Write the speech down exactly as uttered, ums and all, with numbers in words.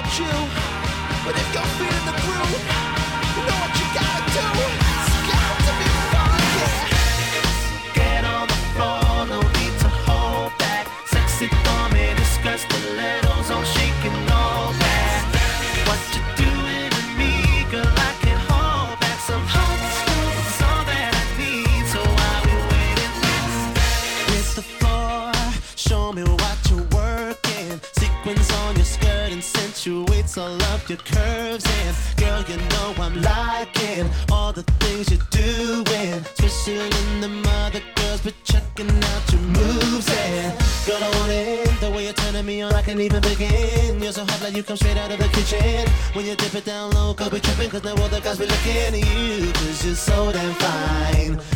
about you. But if you're feeling the groove, you know what you gotta do. It's got to be funky. Get on the floor, no need to hold back. Sexy for me, the skirt stilettos on shaking all that. What you doing to me, girl? I can't hold back. Some hot stuff is all that I need. So I'll be waiting. Hit the floor, show me what you're working. Sequins on your skirt accentuates all of your curves. And girl, you know I'm liking all the things you're doing, especially in the mother girls, but checking out your moves. And girl, I want it the way you're turning me on. I can't even begin. You're so hot like you come straight out of the kitchen. When you dip it down low, go be tripping, cause now all the guys be looking at you, cause you're so damn fine.